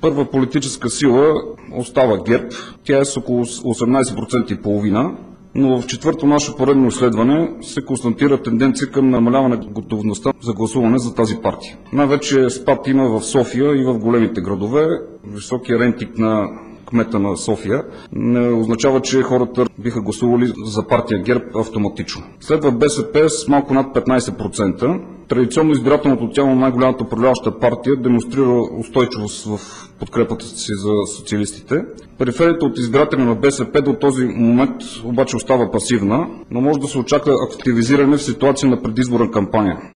Първа политическа сила остава ГЕРБ. Тя е с около 18,5%, но в четвърто наше поредно изследване се констатира тенденция към намаляване на готовността за гласуване за тази партия. Най-вече спад има в София и в големите градове. Високия рейтинг на кмета на София не означава, че хората биха гласували за партия ГЕРБ автоматично. Следва БСП с малко над 15%. Традиционно избирателното тяло на най-голямата управляваща партия демонстрира устойчивост в подкрепата си за социалистите. Периферията от избиратели на БСП до този момент обаче остава пасивна, но може да се очаква активизиране в ситуация на предизборна кампания.